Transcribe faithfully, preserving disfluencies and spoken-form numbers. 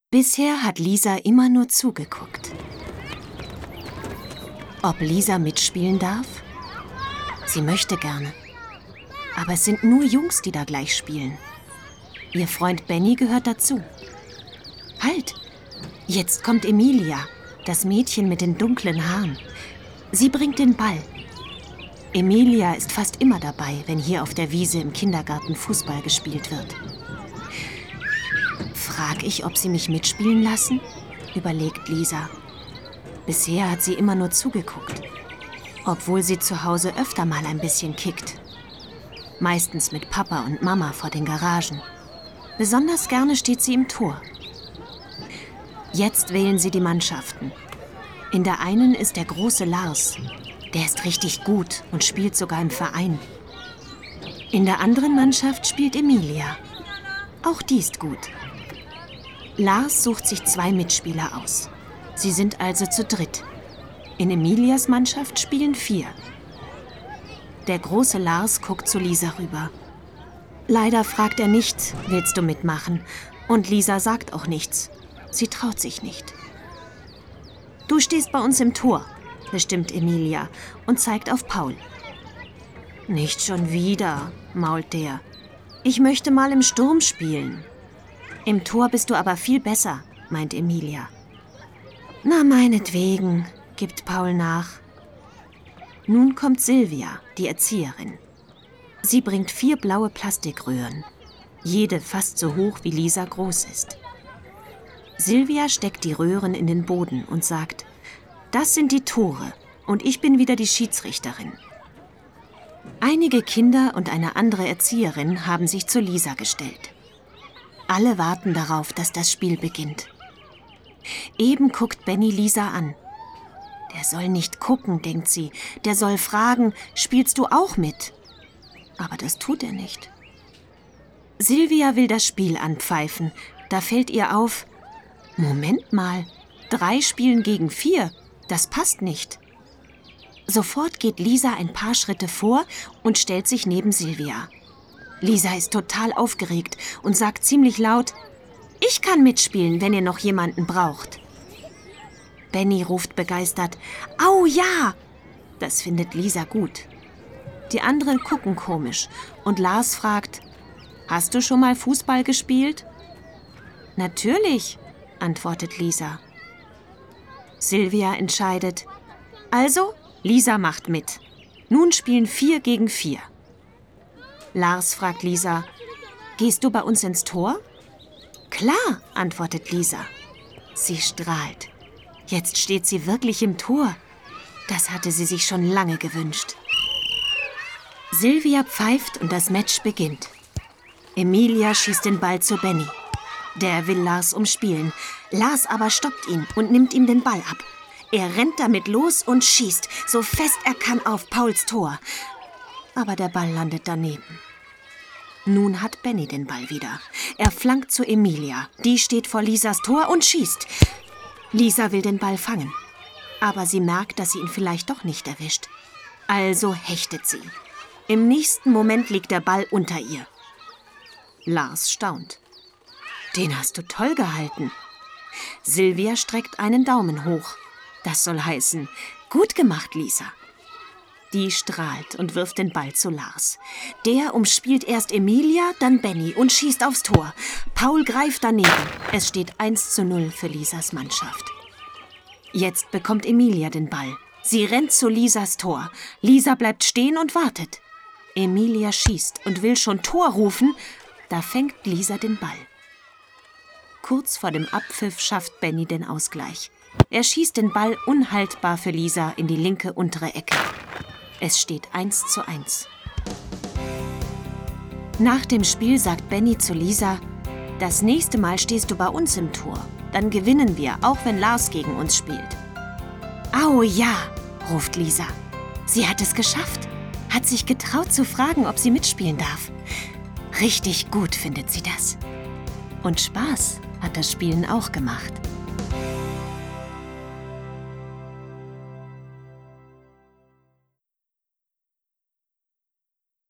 Bisher hat Lisa immer nur zugeguckt. Ob Lisa mitspielen darf? Sie möchte gerne. Aber es sind nur Jungs, die da gleich spielen. Ihr Freund Benny gehört dazu. Halt! Jetzt kommt Emilia, das Mädchen mit den dunklen Haaren. Sie bringt den Ball. Emilia ist fast immer dabei, wenn hier auf der Wiese im Kindergarten Fußball gespielt wird. Frag ich, ob sie mich mitspielen lassen? Überlegt Lisa. Bisher hat sie immer nur zugeguckt. Obwohl sie zu Hause öfter mal ein bisschen kickt. Meistens mit Papa und Mama vor den Garagen. Besonders gerne steht sie im Tor. Jetzt wählen sie die Mannschaften. In der einen ist der große Lars. Der ist richtig gut und spielt sogar im Verein. In der anderen Mannschaft spielt Emilia. Auch die ist gut. Lars sucht sich zwei Mitspieler aus. Sie sind also zu dritt. In Emilias Mannschaft spielen vier. Der große Lars guckt zu Lisa rüber. Leider fragt er nicht, willst du mitmachen? Und Lisa sagt auch nichts. Sie traut sich nicht. Du stehst bei uns im Tor, bestimmt Emilia und zeigt auf Paul. Nicht schon wieder, mault der. Ich möchte mal im Sturm spielen. Im Tor bist du aber viel besser, meint Emilia. Na, meinetwegen, gibt Paul nach. Nun kommt Silvia, die Erzieherin. Sie bringt vier blaue Plastikröhren, jede fast so hoch wie Lisa groß ist. Silvia steckt die Röhren in den Boden und sagt, das sind die Tore und ich bin wieder die Schiedsrichterin. Einige Kinder und eine andere Erzieherin haben sich zu Lisa gestellt. Alle warten darauf, dass das Spiel beginnt. Eben guckt Benny Lisa an. Der soll nicht gucken, denkt sie. Der soll fragen, spielst du auch mit? Aber das tut er nicht. Silvia will das Spiel anpfeifen. Da fällt ihr auf, Moment mal, drei spielen gegen vier. Das passt nicht. Sofort geht Lisa ein paar Schritte vor und stellt sich neben Silvia. Lisa ist total aufgeregt und sagt ziemlich laut, ich kann mitspielen, wenn ihr noch jemanden braucht. Benny ruft begeistert, au ja! Das findet Lisa gut. Die anderen gucken komisch und Lars fragt, hast du schon mal Fußball gespielt? Natürlich, antwortet Lisa. Silvia entscheidet, also, Lisa macht mit. Nun spielen vier gegen vier. Lars fragt Lisa, gehst du bei uns ins Tor? Klar, antwortet Lisa. Sie strahlt. Jetzt steht sie wirklich im Tor. Das hatte sie sich schon lange gewünscht. Silvia pfeift und das Match beginnt. Emilia schießt den Ball zu Benny. Der will Lars umspielen. Lars aber stoppt ihn und nimmt ihm den Ball ab. Er rennt damit los und schießt, so fest er kann, auf Pauls Tor. Aber der Ball landet daneben. Nun hat Benny den Ball wieder. Er flankt zu Emilia. Die steht vor Lisas Tor und schießt. Lisa will den Ball fangen. Aber sie merkt, dass sie ihn vielleicht doch nicht erwischt. Also hechtet sie. Im nächsten Moment liegt der Ball unter ihr. Lars staunt. Den hast du toll gehalten. Silvia streckt einen Daumen hoch. Das soll heißen, gut gemacht, Lisa. Die strahlt und wirft den Ball zu Lars. Der umspielt erst Emilia, dann Benny und schießt aufs Tor. Paul greift daneben. Es steht eins zu null für Lisas Mannschaft. Jetzt bekommt Emilia den Ball. Sie rennt zu Lisas Tor. Lisa bleibt stehen und wartet. Emilia schießt und will schon Tor rufen. Da fängt Lisa den Ball. Kurz vor dem Abpfiff schafft Benny den Ausgleich. Er schießt den Ball unhaltbar für Lisa in die linke untere Ecke. Es steht eins zu eins. Nach dem Spiel sagt Benny zu Lisa, das nächste Mal stehst du bei uns im Tor. Dann gewinnen wir, auch wenn Lars gegen uns spielt. Au ja, ruft Lisa. Sie hat es geschafft. Hat sich getraut zu fragen, ob sie mitspielen darf. Richtig gut findet sie das. Und Spaß hat das Spielen auch gemacht.